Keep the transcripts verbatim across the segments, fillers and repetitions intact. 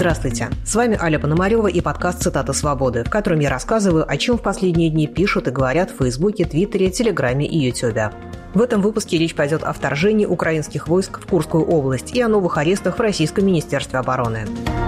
Здравствуйте, с вами Аля Пономарева и подкаст «Цитата свободы», в котором я рассказываю, о чем в последние дни пишут и говорят в Фейсбуке, Твиттере, Телеграме и Ютубе. В этом выпуске речь пойдет о вторжении украинских войск в Курскую область и о новых арестах в Российском Министерстве обороны.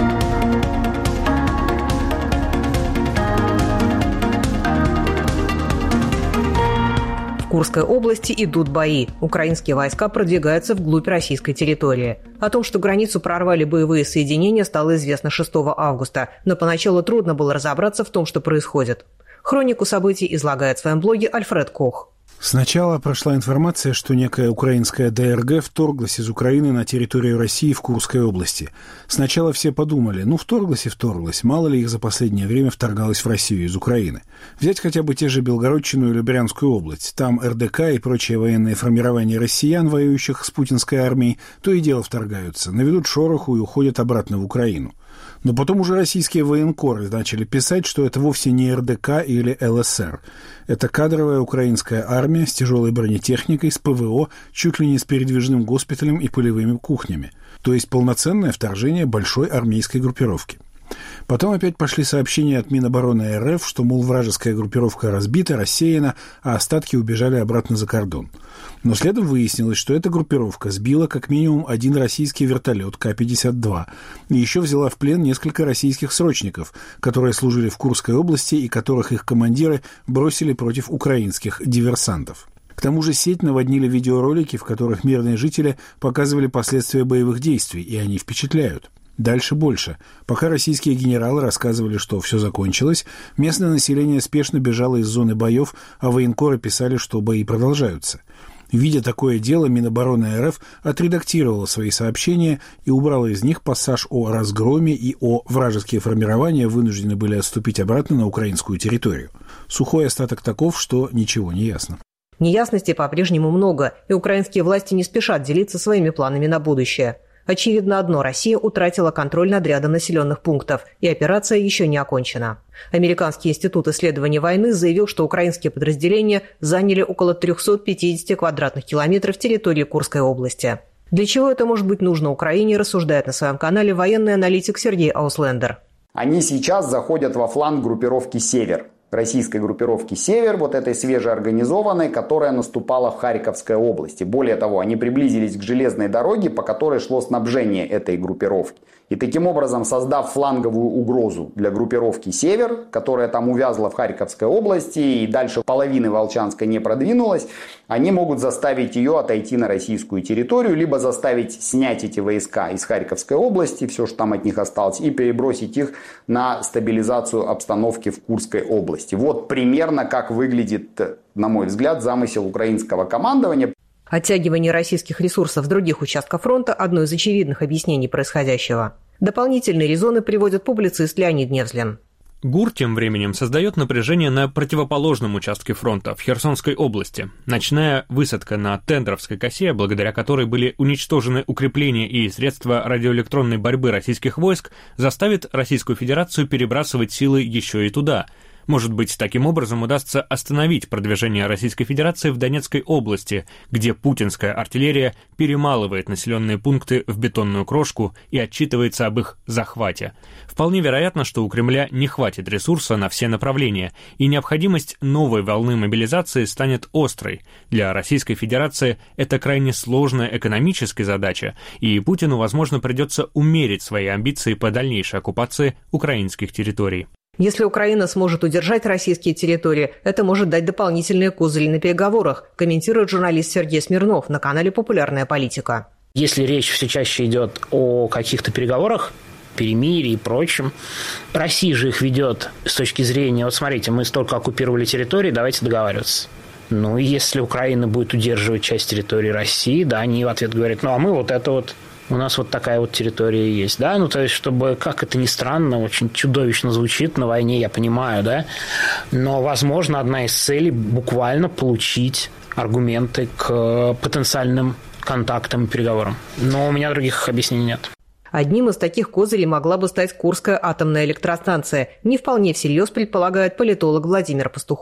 В Курской области идут бои. Украинские войска продвигаются вглубь российской территории. О том, что границу прорвали боевые соединения, стало известно шестого августа, но поначалу трудно было разобраться в том, что происходит. Хронику событий излагает в своем блоге Альфред Кох. Сначала прошла информация, что некая украинская ДРГ вторглась из Украины на территорию России в Курской области. Сначала все подумали, ну вторглась и вторглась, мало ли их за последнее время вторгалось в Россию из Украины. Взять хотя бы те же Белгородчину или Брянскую область. Там эр дэ ка и прочие военные формирования россиян, воюющих с путинской армией, то и дело вторгаются, наведут шороху и уходят обратно в Украину. Но потом уже российские военкоры начали писать, что это вовсе не эр дэ ка или эл эс эр. Это кадровая украинская армия с тяжелой бронетехникой, с пэ вэ о, чуть ли не с передвижным госпиталем и полевыми кухнями. То есть полноценное вторжение большой армейской группировки. Потом опять пошли сообщения от Минобороны эр эф, что, мол, вражеская группировка разбита, рассеяна, а остатки убежали обратно за кордон. Но следом выяснилось, что эта группировка сбила как минимум один российский вертолет ка пятьдесят два и еще взяла в плен несколько российских срочников, которые служили в Курской области и которых их командиры бросили против украинских диверсантов. К тому же сеть наводнили видеоролики, в которых мирные жители показывали последствия боевых действий, и они впечатляют. Дальше больше. Пока российские генералы рассказывали, что все закончилось, местное население спешно бежало из зоны боев, а военкоры писали, что бои продолжаются. Видя такое дело, Минобороны эр эф отредактировала свои сообщения и убрала из них пассаж о разгроме и о вражеские формирования вынуждены были отступить обратно на украинскую территорию. Сухой остаток таков, что ничего не ясно. Неясностей по-прежнему много, и украинские власти не спешат делиться своими планами на будущее. Очевидно одно – Россия утратила контроль над рядом населенных пунктов, и операция еще не окончена. Американский институт исследований войны заявил, что украинские подразделения заняли около триста пятьдесят квадратных километров территории Курской области. Для чего это может быть нужно Украине, рассуждает на своем канале военный аналитик Сергей Ауслендер. Они сейчас заходят во фланг группировки «Север». Российской группировки «Север», вот этой свежеорганизованной, которая наступала в Харьковской области. Более того, они приблизились к железной дороге, по которой шло снабжение этой группировки. И таким образом, создав фланговую угрозу для группировки «Север», которая там увязла в Харьковской области и дальше половины Волчанской не продвинулась, они могут заставить ее отойти на российскую территорию, либо заставить снять эти войска из Харьковской области, все, что там от них осталось, и перебросить их на стабилизацию обстановки в Курской области. Вот примерно как выглядит, на мой взгляд, замысел украинского командования. Оттягивание российских ресурсов с других участков фронта – одно из очевидных объяснений происходящего. Дополнительные резоны приводит публицист Леонид Невзлин. ГУР тем временем создает напряжение на противоположном участке фронта, в Херсонской области. Ночная высадка на Тендровской косе, благодаря которой были уничтожены укрепления и средства радиоэлектронной борьбы российских войск, заставит Российскую Федерацию перебрасывать силы еще и туда. Может быть, таким образом удастся остановить продвижение Российской Федерации в Донецкой области, где путинская артиллерия перемалывает населенные пункты в бетонную крошку и отчитывается об их захвате. Вполне вероятно, что у Кремля не хватит ресурса на все направления, и необходимость новой волны мобилизации станет острой. Для Российской Федерации это крайне сложная экономическая задача, и Путину, возможно, придется умерить свои амбиции по дальнейшей оккупации украинских территорий. Если Украина сможет удержать российские территории, это может дать дополнительные козыри на переговорах, комментирует журналист Сергей Смирнов на канале «Популярная политика». Если речь все чаще идет о каких-то переговорах, перемирии и прочем, Россия же их ведет с точки зрения, вот смотрите, мы столько оккупировали территории, давайте договариваться. Ну, и если Украина будет удерживать часть территории России, да, они в ответ говорят, ну, а мы вот это вот... У нас вот такая вот территория есть, да, ну, то есть, чтобы, как это ни странно, очень чудовищно звучит на войне, я понимаю, да, но, возможно, одна из целей буквально получить аргументы к потенциальным контактам и переговорам. Но у меня других объяснений нет. Одним из таких козырей могла бы стать Курская атомная электростанция, не вполне всерьез предполагает политолог Владимир Пастухов.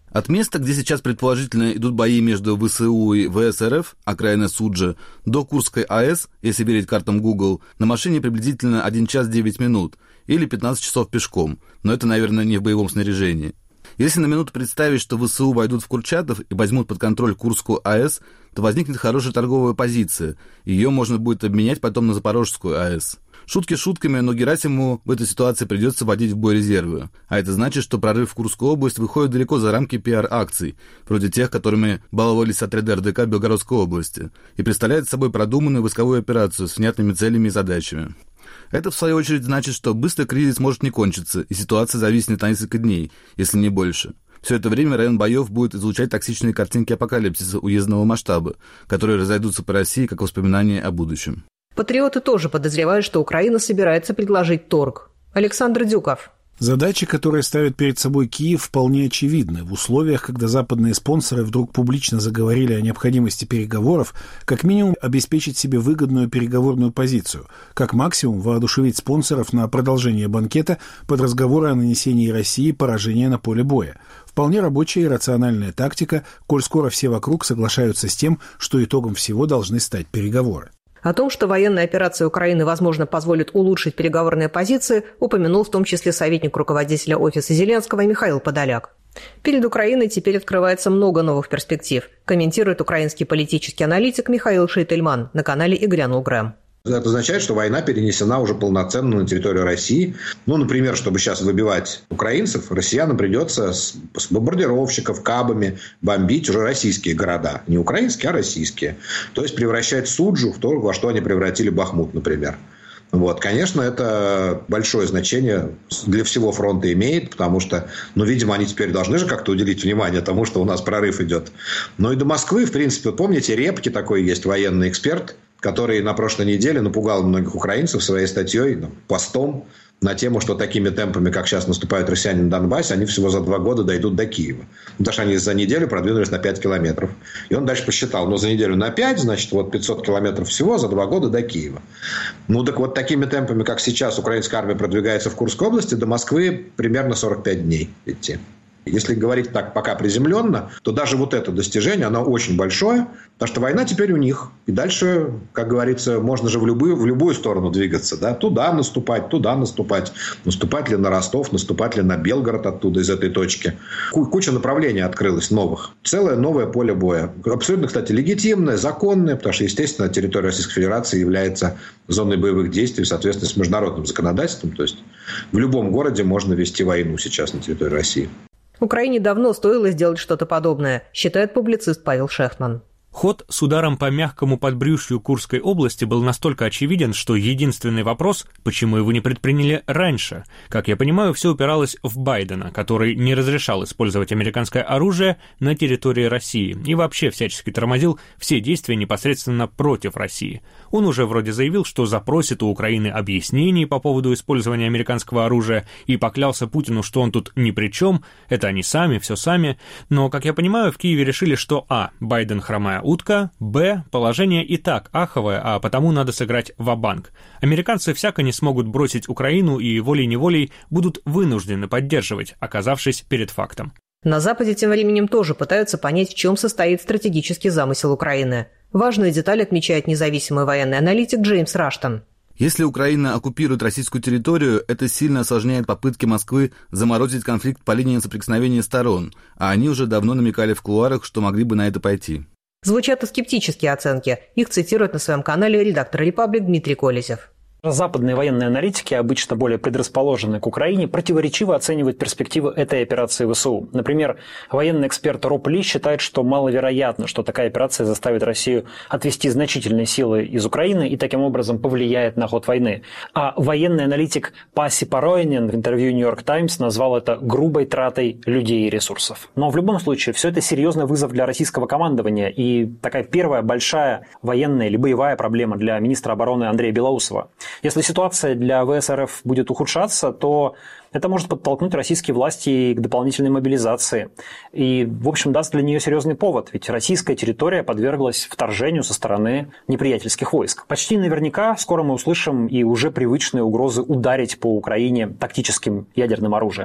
От места, где сейчас предположительно идут бои между ВСУ и ВСРФ, окраина Суджа, до Курской АЭС, если верить картам Google, на машине приблизительно один час девять минут или пятнадцать часов пешком, но это, наверное, не в боевом снаряжении. Если на минуту представить, что ВСУ войдут в Курчатов и возьмут под контроль Курскую АЭС, то возникнет хорошая торговая позиция, ее можно будет обменять потом на Запорожскую АЭС. Шутки шутками, но Герасимову в этой ситуации придется вводить в бой резервы. А это значит, что прорыв в Курскую область выходит далеко за рамки пиар-акций, вроде тех, которыми баловались отряды эр дэ ка Белгородской области, и представляет собой продуманную войсковую операцию с внятными целями и задачами. Это, в свою очередь, значит, что быстро кризис может не кончиться, и ситуация зависнет на несколько дней, если не больше. Все это время район боев будет излучать токсичные картинки апокалипсиса уездного масштаба, которые разойдутся по России как воспоминания о будущем. Патриоты тоже подозревают, что Украина собирается предложить торг. Александр Дюков. Задачи, которые ставит перед собой Киев, вполне очевидны. В условиях, когда западные спонсоры вдруг публично заговорили о необходимости переговоров, как минимум обеспечить себе выгодную переговорную позицию, как максимум воодушевить спонсоров на продолжение банкета под разговоры о нанесении России поражения на поле боя. Вполне рабочая и рациональная тактика, коль скоро все вокруг соглашаются с тем, что итогом всего должны стать переговоры. О том, что военная операция Украины, возможно, позволит улучшить переговорные позиции, упомянул в том числе советник руководителя офиса Зеленского Михаил Подоляк. Перед Украиной теперь открывается много новых перспектив, комментирует украинский политический аналитик Михаил Шейтельман на канале «И грянул Грэм». Это означает, что война перенесена уже полноценно на территорию России. Ну, например, чтобы сейчас выбивать украинцев, россиянам придется с, с бомбардировщиков, кабами бомбить уже российские города. Не украинские, а российские. То есть превращать Суджу в то, во что они превратили Бахмут, например. Вот, конечно, это большое значение для всего фронта имеет, потому что, ну, видимо, они теперь должны же как-то уделить внимание тому, что у нас прорыв идет. Но и до Москвы, в принципе, вот помните, Репки такой есть, военный эксперт, который на прошлой неделе напугал многих украинцев своей статьей, ну, постом на тему, что такими темпами, как сейчас наступают россияне на Донбассе, они всего за два года дойдут до Киева. Потому что они за неделю продвинулись на пять километров. И он дальше посчитал, ну, за неделю на пять, значит, вот пятьсот километров всего за два года до Киева. Ну, так вот, такими темпами, как сейчас украинская армия продвигается в Курской области, до Москвы примерно сорок пять дней идти. Если говорить так пока приземленно, то даже вот это достижение, оно очень большое, потому что война теперь у них. И дальше, как говорится, можно же в любую, в любую сторону двигаться. Да? Туда наступать, туда наступать. Наступать ли на Ростов, наступать ли на Белгород оттуда, из этой точки. Куча направлений открылась новых. Целое новое поле боя. Абсолютно, кстати, легитимное, законное, потому что, естественно, территория Российской Федерации является зоной боевых действий в соответствии с международным законодательством. То есть в любом городе можно вести войну сейчас на территории России. Украине давно стоило сделать что-то подобное, считает публицист Павел Шехтман. Ход с ударом по мягкому подбрюшью Курской области был настолько очевиден, что единственный вопрос, почему его не предприняли раньше. Как я понимаю, все упиралось в Байдена, который не разрешал использовать американское оружие на территории России и вообще всячески тормозил все действия непосредственно против России. Он уже вроде заявил, что запросит у Украины объяснений по поводу использования американского оружия и поклялся Путину, что он тут ни при чем, это они сами, все сами. Но, как я понимаю, в Киеве решили, что а. Байден хромая утка, б. Положение и так аховое, а потому надо сыграть ва-банк. Американцы всяко не смогут бросить Украину и волей-неволей будут вынуждены поддерживать, оказавшись перед фактом. На Западе тем временем тоже пытаются понять, в чем состоит стратегический замысел Украины. Важную деталь отмечает независимый военный аналитик Джеймс Раштон. Если Украина оккупирует российскую территорию, это сильно осложняет попытки Москвы заморозить конфликт по линии соприкосновения сторон, а они уже давно намекали в кулуарах, что могли бы на это пойти. Звучат и скептические оценки. Их цитирует на своем канале редактор «Репаблик» Дмитрий Колесев. Западные военные аналитики, обычно более предрасположенные к Украине, противоречиво оценивают перспективы этой операции ВСУ. Например, военный эксперт Роб Ли считает, что маловероятно, что такая операция заставит Россию отвести значительные силы из Украины и таким образом повлияет на ход войны. А военный аналитик Паси Пароинен в интервью «Нью-Йорк Таймс» назвал это грубой тратой людей и ресурсов. Но в любом случае, все это серьезный вызов для российского командования и такая первая большая военная или боевая проблема для министра обороны Андрея Белоусова. Если ситуация для ВСРФ будет ухудшаться, то это может подтолкнуть российские власти к дополнительной мобилизации. И, в общем, даст для нее серьезный повод, ведь российская территория подверглась вторжению со стороны неприятельских войск. Почти наверняка скоро мы услышим и уже привычные угрозы ударить по Украине тактическим ядерным оружием.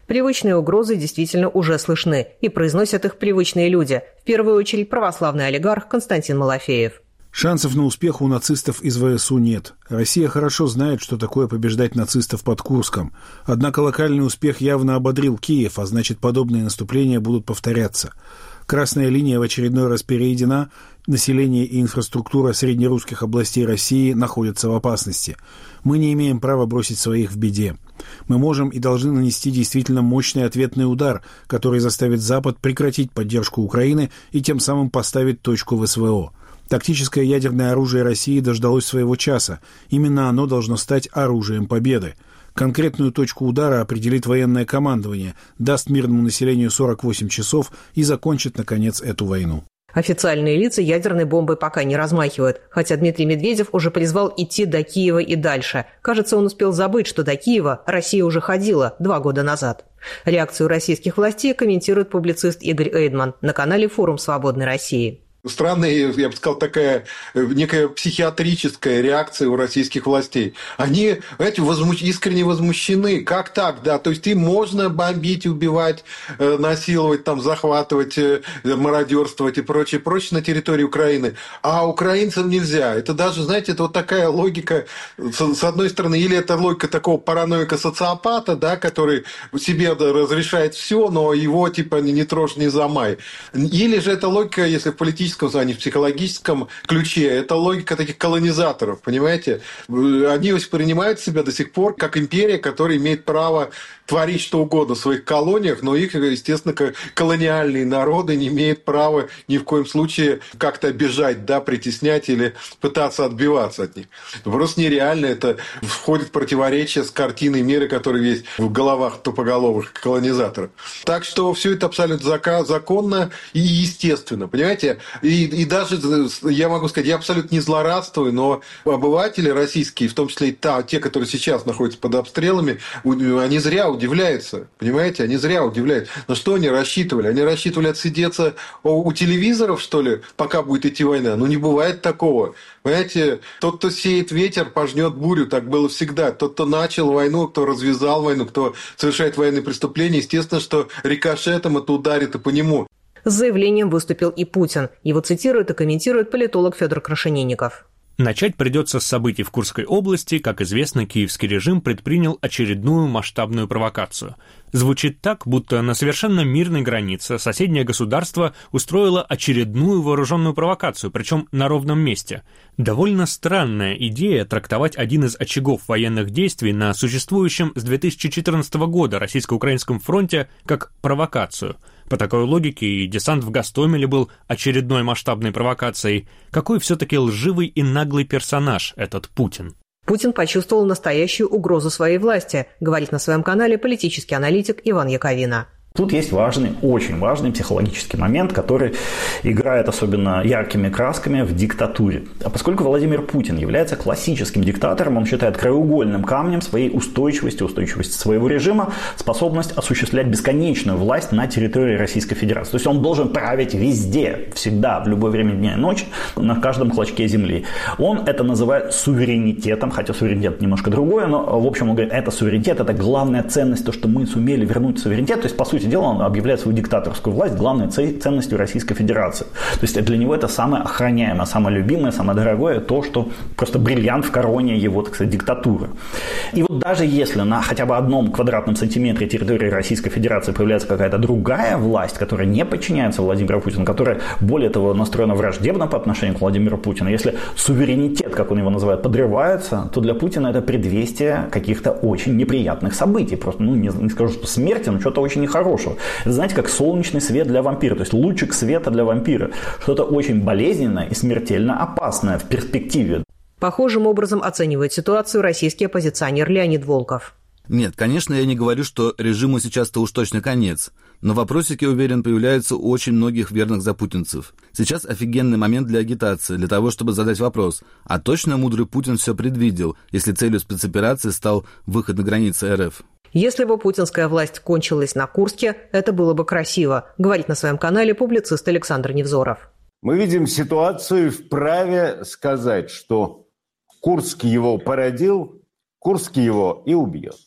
Привычные угрозы действительно уже слышны, и произносят их привычные люди, в первую очередь православный олигарх Константин Малафеев. Шансов на успех у нацистов из ВСУ нет. Россия хорошо знает, что такое побеждать нацистов под Курском. Однако локальный успех явно ободрил Киев, а значит, подобные наступления будут повторяться. Красная линия в очередной раз переедена, население и инфраструктура среднерусских областей России находятся в опасности. Мы не имеем права бросить своих в беде. Мы можем и должны нанести действительно мощный ответный удар, который заставит Запад прекратить поддержку Украины и тем самым поставить точку в СВО. Тактическое ядерное оружие России дождалось своего часа. Именно оно должно стать оружием победы. Конкретную точку удара определит военное командование, даст мирному населению сорок восемь часов и закончит, наконец, эту войну. Официальные лица ядерной бомбой пока не размахивают, хотя Дмитрий Медведев уже призвал идти до Киева и дальше. Кажется, он успел забыть, что до Киева Россия уже ходила два года назад. Реакцию российских властей комментирует публицист Игорь Эйдман на канале «Форум Свободной России». Странная, я бы сказал, такая некая психиатрическая реакция у российских властей. Они, знаете, возмущ... искренне возмущены. Как так, да? То есть, им можно бомбить, убивать, насиловать, там, захватывать, мародерствовать и прочее, прочее на территории Украины. А украинцам нельзя. Это даже, знаете, это вот такая логика, с одной стороны, или это логика такого параноика-социопата, да, который себе разрешает все, но его, типа, не трожь, не замай. Или же это логика, если в политическом а не в психологическом ключе. Это логика таких колонизаторов, понимаете? Они воспринимают себя до сих пор как империя, которая имеет право творить что угодно в своих колониях, но их, естественно, колониальные народы не имеют права ни в коем случае как-то обижать, да, притеснять или пытаться отбиваться от них. Это просто нереально. Это входит в противоречие с картиной мира, которая есть в головах тупоголовых колонизаторов. Так что все это абсолютно законно и естественно, понимаете? И, и даже, я могу сказать, я абсолютно не злорадствую, но обыватели российские, в том числе и та, те, которые сейчас находятся под обстрелами, они зря удивляются, понимаете? Они зря удивляются. На что они рассчитывали? Они рассчитывали отсидеться у, у телевизоров, что ли, пока будет идти война? Ну, не бывает такого. Понимаете, тот, кто сеет ветер, пожнет бурю. Так было всегда. Тот, кто начал войну, кто развязал войну, кто совершает военные преступления, естественно, что рикошетом это ударит и по нему. С заявлением выступил и Путин. Его цитирует и комментирует политолог Федор Крашенинников. Начать придется с событий в Курской области. Как известно, киевский режим предпринял очередную масштабную провокацию. Звучит так, будто на совершенно мирной границе соседнее государство устроило очередную вооруженную провокацию, причем на ровном месте. Довольно странная идея трактовать один из очагов военных действий на существующем с две тысячи четырнадцатого года российско-украинском фронте как провокацию. По такой логике и десант в Гостомеле был очередной масштабной провокацией. Какой все-таки лживый и наглый персонаж этот Путин? Путин почувствовал настоящую угрозу своей власти, говорит на своем канале политический аналитик Иван Яковина. Тут есть важный, очень важный психологический момент, который играет особенно яркими красками в диктатуре. А поскольку Владимир Путин является классическим диктатором, он считает краеугольным камнем своей устойчивости, устойчивости своего режима, способность осуществлять бесконечную власть на территории Российской Федерации. То есть он должен править везде, всегда, в любое время дня и ночи, на каждом клочке земли. Он это называет суверенитетом, хотя суверенитет немножко другое, но в общем он говорит, это суверенитет, это главная ценность, то, что мы сумели вернуть суверенитет, то есть по сути дела он объявляет свою диктаторскую власть главной ценностью Российской Федерации. То есть для него это самое охраняемое, самое любимое, самое дорогое, то, что просто бриллиант в короне его, так сказать, диктатуры. И вот даже если на хотя бы одном квадратном сантиметре территории Российской Федерации появляется какая-то другая власть, которая не подчиняется Владимиру Путину, которая, более того, настроена враждебно по отношению к Владимиру Путину, если суверенитет, как он его называет, подрывается, то для Путина это предвестие каких-то очень неприятных событий. Просто, ну, не, не скажу, что смерти, но что-то очень нехорошее. Это, знаете, как солнечный свет для вампира, то есть лучик света для вампира. Что-то очень болезненное и смертельно опасное в перспективе. Похожим образом оценивает ситуацию российский оппозиционер Леонид Волков. Нет, конечно, я не говорю, что режиму сейчас-то уж точно конец. Но вопросики, уверен, появляются у очень многих верных запутинцев. Сейчас офигенный момент для агитации, для того, чтобы задать вопрос, а точно мудрый Путин все предвидел, если целью спецоперации стал выход на границы РФ? Если бы путинская власть кончилась на Курске, это было бы красиво, говорит на своем канале публицист Александр Невзоров. Мы видим ситуацию, вправе сказать, что Курск его породил, Курск его и убьет.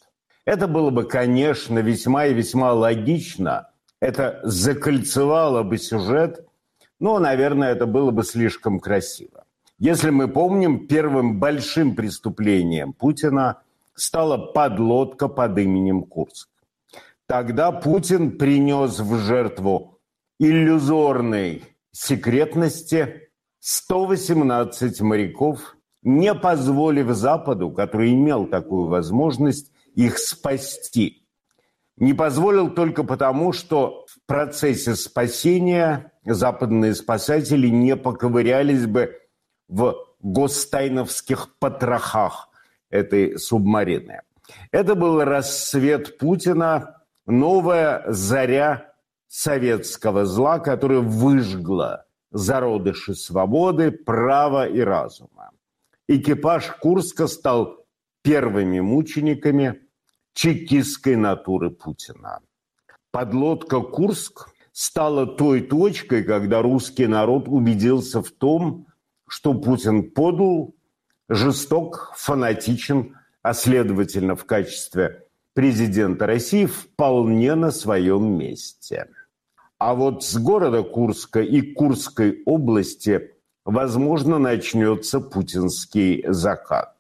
Это было бы, конечно, весьма и весьма логично. Это закольцевало бы сюжет, но, наверное, это было бы слишком красиво. Если мы помним, первым большим преступлением Путина стала подлодка под именем Курск. Тогда Путин принес в жертву иллюзорной секретности сто восемнадцать моряков, не позволив Западу, который имел такую возможность, их спасти. Не позволил только потому, что в процессе спасения западные спасатели не поковырялись бы в гостайновских потрохах этой субмарины. Это был рассвет Путина, новая заря советского зла, которая выжгла зародыши свободы, права и разума. Экипаж Курска стал первыми мучениками чекистской натуры Путина. Подлодка «Курск» стала той точкой, когда русский народ убедился в том, что Путин подл, жесток, фанатичен, а следовательно в качестве президента России вполне на своем месте. А вот с города Курска и Курской области, возможно, начнется путинский закат.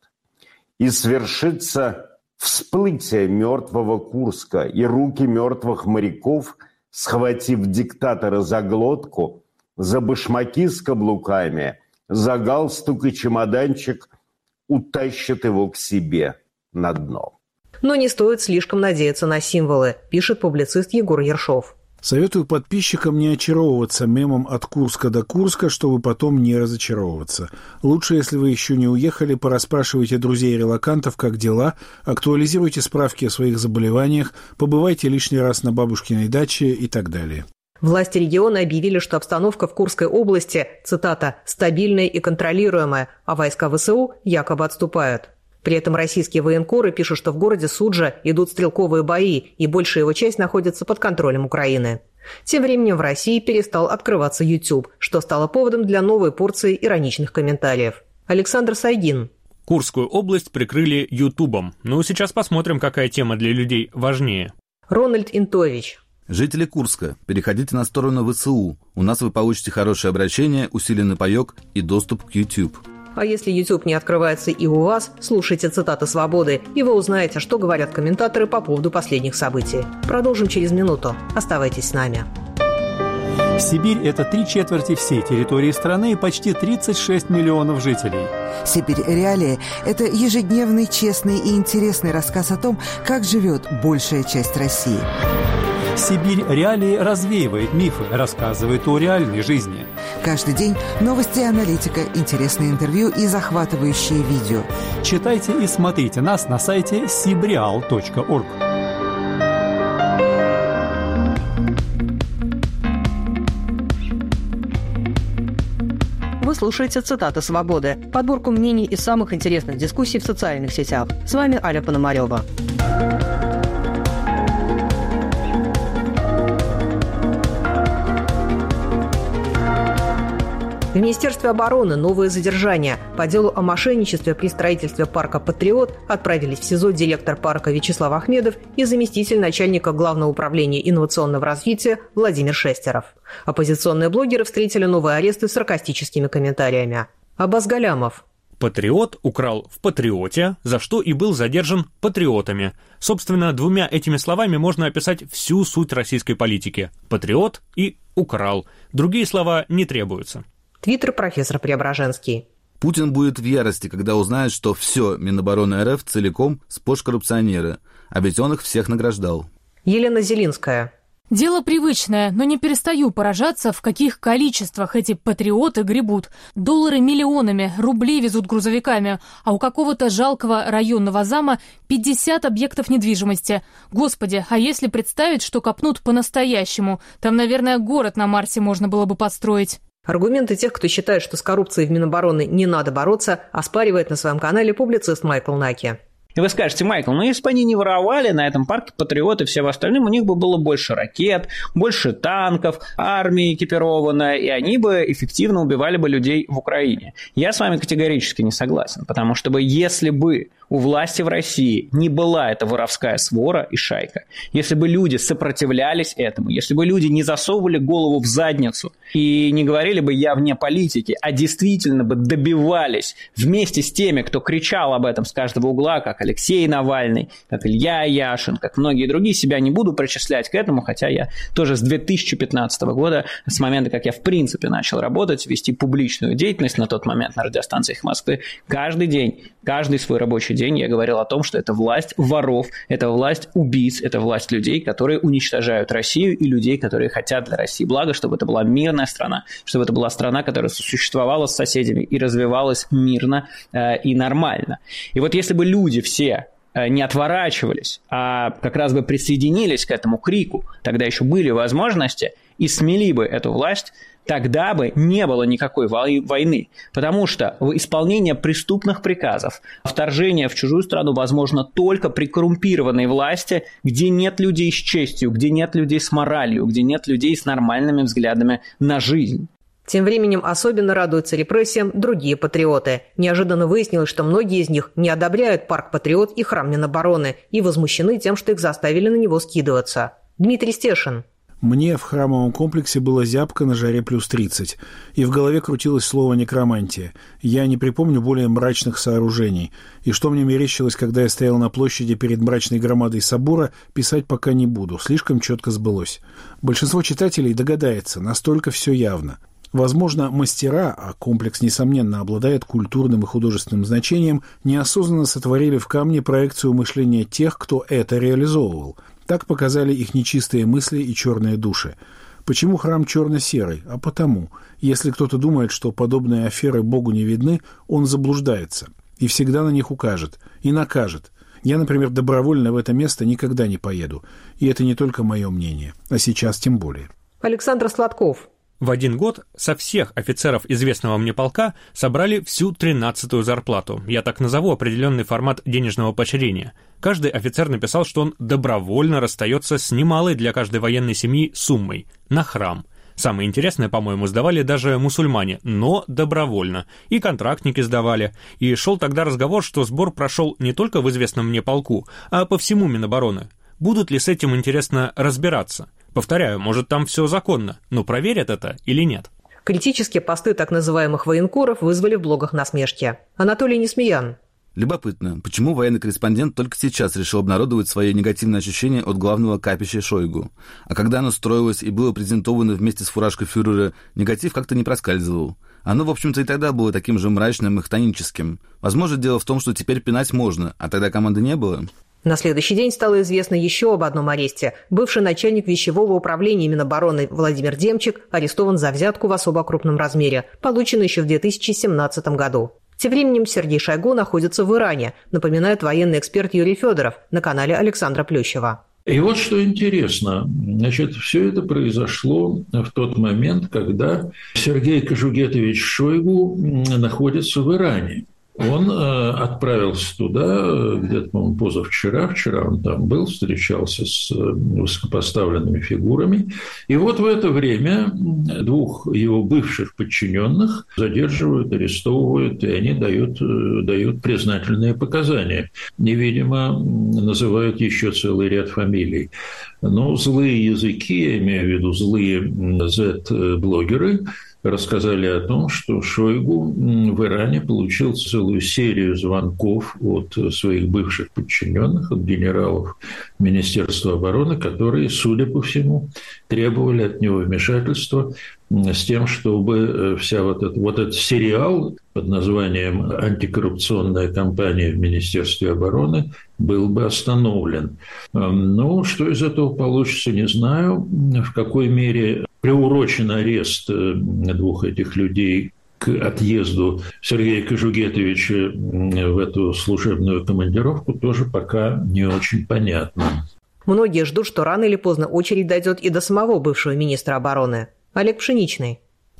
И свершится всплытие мертвого Курска, и руки мертвых моряков, схватив диктатора за глотку, за башмаки с каблуками, за галстук и чемоданчик, утащат его к себе на дно. Но не стоит слишком надеяться на символы, пишет публицист Егор Ершов. Советую подписчикам не очаровываться мемом «от Курска до Курска», чтобы потом не разочаровываться. Лучше, если вы еще не уехали, порасспрашивайте друзей-релокантов, как дела, актуализируйте справки о своих заболеваниях, побывайте лишний раз на бабушкиной даче и так далее. Власти региона объявили, что обстановка в Курской области, цитата, «стабильная и контролируемая», а войска ВСУ якобы отступают. При этом российские военкоры пишут, что в городе Суджа идут стрелковые бои, и большая его часть находится под контролем Украины. Тем временем в России перестал открываться YouTube, что стало поводом для новой порции ироничных комментариев. Александр Сайгин. Курскую область прикрыли Ютубом. Ну, сейчас посмотрим, какая тема для людей важнее. Рональд Интович. Жители Курска, переходите на сторону ВСУ. У нас вы получите хорошее обращение, усиленный паёк и доступ к YouTube. А если YouTube не открывается и у вас, слушайте цитаты «Свободы», и вы узнаете, что говорят комментаторы по поводу последних событий. Продолжим через минуту. Оставайтесь с нами. Сибирь – это три четверти всей территории страны и почти тридцать шесть миллионов жителей. «Сибирь. Реалии» – это ежедневный, честный и интересный рассказ о том, как живет большая часть России. «Сибирь. Реалии» развеивает мифы, рассказывает о реальной жизни. Каждый день новости и аналитика, интересные интервью и захватывающие видео. Читайте и смотрите нас на сайте сибреал точка орг. Вы слушаете «Цитаты свободы», подборку мнений из самых интересных дискуссий в социальных сетях. С вами Аля Пономарева. В Министерстве обороны новые задержания. По делу о мошенничестве при строительстве парка «Патриот» отправились в СИЗО директор парка Вячеслав Ахмедов и заместитель начальника Главного управления инновационного развития Владимир Шестеров. Оппозиционные блогеры встретили новые аресты с саркастическими комментариями. Аббас Галямов. Патриот украл в «Патриоте», за что и был задержан патриотами. Собственно, двумя этими словами можно описать всю суть российской политики. Патриот и украл. Другие слова не требуются. Твиттер профессор Преображенский. Путин будет в ярости, когда узнает, что все Минобороны РФ целиком сплошь коррупционеры, а ведь он их всех награждал. Елена Зелинская. Дело привычное, но не перестаю поражаться, в каких количествах эти патриоты гребут. Доллары миллионами, рубли везут грузовиками, а у какого-то жалкого районного зама пятьдесят объектов недвижимости. Господи, а если представить, что копнут по-настоящему, там, наверное, город на Марсе можно было бы построить. Аргументы тех, кто считает, что с коррупцией в Минобороны не надо бороться, оспаривает на своем канале публицист Майкл Наки. И вы скажете: Майкл, ну если бы они не воровали на этом парке Патриот и всем остальным, у них бы было больше ракет, больше танков, армия экипированная, и они бы эффективно убивали бы людей в Украине. Я с вами категорически не согласен, потому что если бы у власти в России не была эта воровская свора и шайка, если бы люди сопротивлялись этому, если бы люди не засовывали голову в задницу и не говорили бы «я вне политики», а действительно бы добивались вместе с теми, кто кричал об этом с каждого угла, как Алексей Навальный, как Илья Яшин, как многие другие, себя не буду причислять к этому, хотя я тоже с две тысячи пятнадцатого года, с момента, как я в принципе начал работать, вести публичную деятельность на тот момент на радиостанциях Москвы, каждый день, каждый свой рабочий день я говорил о том, что это власть воров, это власть убийц, это власть людей, которые уничтожают Россию, и людей, которые хотят для России блага, чтобы это была мирная страна, чтобы это была страна, которая существовала с соседями и развивалась мирно э, и нормально. И вот если бы люди все не отворачивались, а как раз бы присоединились к этому крику, тогда еще были возможности, и смели бы эту власть, тогда бы не было никакой войны. Потому что исполнение преступных приказов, вторжение в чужую страну возможно только при коррумпированной власти, где нет людей с честью, где нет людей с моралью, где нет людей с нормальными взглядами на жизнь. Тем временем особенно радуются репрессиям другие патриоты. Неожиданно выяснилось, что многие из них не одобряют парк Патриот и храм Минобороны и возмущены тем, что их заставили на него скидываться. Дмитрий Стешин. Мне в храмовом комплексе было зябко на жаре плюс тридцать, и в голове крутилось слово «некромантия». Я не припомню более мрачных сооружений. И что мне мерещилось, когда я стоял на площади перед мрачной громадой собора, писать пока не буду, слишком четко сбылось. Большинство читателей догадается, настолько все явно. Возможно, мастера, а комплекс, несомненно, обладает культурным и художественным значением, неосознанно сотворили в камне проекцию мышления тех, кто это реализовывал. Так показали их нечистые мысли и черные души. Почему храм черно-серый? А потому, если кто-то думает, что подобные аферы Богу не видны, он заблуждается и всегда на них укажет и накажет. Я, например, добровольно в это место никогда не поеду. И это не только мое мнение, а сейчас тем более. Александр Сладков. В один год со всех офицеров известного мне полка собрали всю тринадцатую зарплату. Я так назову определенный формат денежного поощрения. Каждый офицер написал, что он добровольно расстается с немалой для каждой военной семьи суммой на храм. Самое интересное, по-моему, сдавали даже мусульмане, но добровольно. И контрактники сдавали. И шел тогда разговор, что сбор прошел не только в известном мне полку, а по всему Минобороны. Будут ли с этим, интересно, разбираться? Повторяю, может, там все законно, но проверят это или нет? Критические посты так называемых военкоров вызвали в блогах насмешки. Анатолий Несмеян. Любопытно, почему военный корреспондент только сейчас решил обнародовать свои негативные ощущения от главного капища Шойгу? А когда оно строилось и было презентовано вместе с фуражкой фюрера, негатив как-то не проскальзывал. Оно, в общем-то, и тогда было таким же мрачным и хтоническим. Возможно, дело в том, что теперь пинать можно, а тогда команды не было. На следующий день стало известно еще об одном аресте. Бывший начальник вещевого управления Минобороны Владимир Демчик арестован за взятку в особо крупном размере, полученную еще в две тысячи семнадцатом году. Тем временем Сергей Шойгу находится в Иране, напоминает военный эксперт Юрий Федоров на канале Александра Плющева. И вот что интересно, значит, все это произошло в тот момент, когда Сергей Кожугетович Шойгу находится в Иране. Он э, отправился туда где-то, по-моему, позавчера, вчера он там был, встречался с э, высокопоставленными фигурами. И вот в это время двух его бывших подчиненных задерживают, арестовывают, и они дают, э, дают признательные показания. И, видимо, называют еще целый ряд фамилий. Но злые языки, я имею в виду злые зет-блогеры, рассказали о том, что Шойгу в Иране получил целую серию звонков от своих бывших подчиненных, от генералов Министерства обороны, которые, судя по всему, требовали от него вмешательства с тем, чтобы вся вот этот, вот этот сериал под названием «Антикоррупционная кампания в Министерстве обороны» был бы остановлен. Ну, что из этого получится, не знаю. В какой мере приурочен арест двух этих людей к отъезду Сергея Кожугетовича в эту служебную командировку, тоже пока не очень понятно. Многие ждут, что рано или поздно очередь дойдет и до самого бывшего министра обороны. Олег Пшеничный.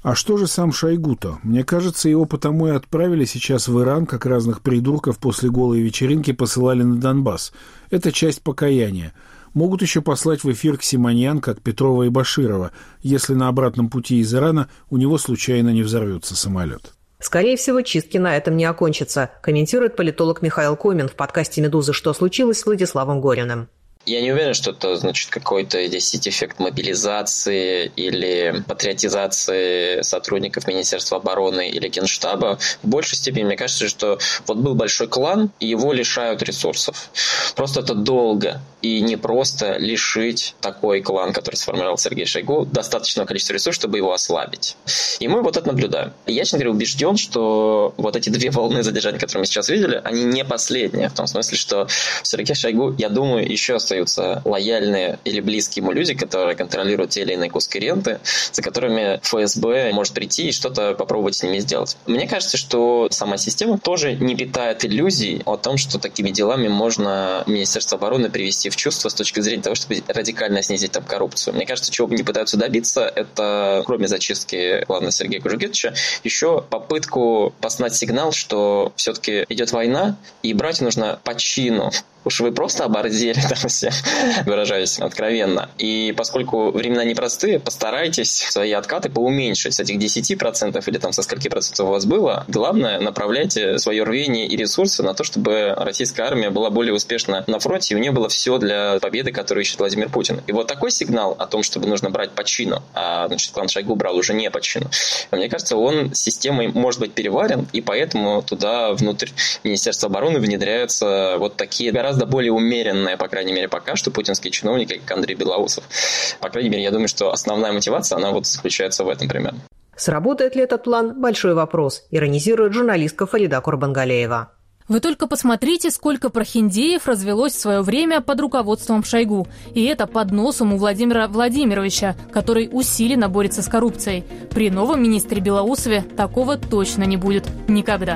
А что же сам Шойгу-то? Мне кажется, его потому и отправили сейчас в Иран, как разных придурков после голой вечеринки посылали на Донбасс. Это часть покаяния. Могут еще послать в эфир к Симоньян, как Петрова и Баширова, если на обратном пути из Ирана у него случайно не взорвется самолет. Скорее всего, чистки на этом не окончатся, комментирует политолог Михаил Комин в подкасте «Медузы. Что случилось» с Владиславом Гориным. Я не уверен, что это значит какой-то здесь эффект мобилизации или патриотизации сотрудников Министерства обороны или Генштаба. В большей степени, мне кажется, что вот был большой клан, и его лишают ресурсов. Просто это долго и непросто лишить такой клан, который сформировал Сергей Шойгу, достаточного количества ресурсов, чтобы его ослабить. И мы вот это наблюдаем. Я, честно говоря, убежден, что вот эти две волны задержания, которые мы сейчас видели, они не последние. В том смысле, что Сергей Шойгу, я думаю, еще остается остаются лояльные или близкие ему люди, которые контролируют те или иные куски ренты, за которыми эф эс бэ может прийти и что-то попробовать с ними сделать. Мне кажется, что сама система тоже не питает иллюзий о том, что такими делами можно Министерство обороны привести в чувство с точки зрения того, чтобы радикально снизить там коррупцию. Мне кажется, чего бы не пытаются добиться, это, кроме зачистки клана Сергея Кужугетовича, еще попытку послать сигнал, что все-таки идет война, и брать нужно по чину. Уж вы просто оборзели там все, выражаясь откровенно. И поскольку времена непростые, постарайтесь свои откаты поуменьшить с этих десяти процентов или там со скольки процентов у вас было. Главное, направляйте свое рвение и ресурсы на то, чтобы российская армия была более успешна на фронте, и у нее было все для победы, которую ищет Владимир Путин. И вот такой сигнал о том, чтобы нужно брать по чину, а значит, клан Шойгу брал уже не по чину, мне кажется, он системой может быть переварен, и поэтому туда внутрь Министерства обороны внедряются вот такие гораздо гораздо более умеренная, по крайней мере, пока что путинские чиновники, как Андрей Белоусов. По крайней мере, я думаю, что основная мотивация, она вот заключается в этом примерно. Сработает ли этот план – большой вопрос, иронизирует журналистка Фарида Курбангалеева. Вы только посмотрите, сколько прохиндеев развелось в свое время под руководством Шойгу. И это под носом у Владимира Владимировича, который усиленно борется с коррупцией. При новом министре Белоусове такого точно не будет никогда.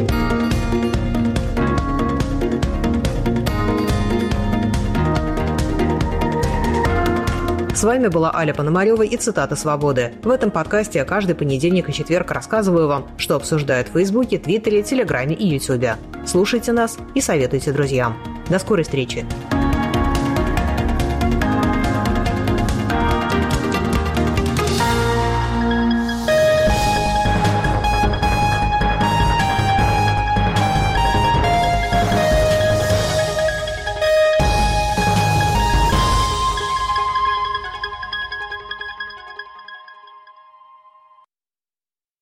С вами была Аля Пономарева и цитата «Свободы». В этом подкасте я каждый понедельник и четверг рассказываю вам, что обсуждают в Фейсбуке, Твиттере, Телеграме и Ютубе. Слушайте нас и советуйте друзьям. До скорой встречи!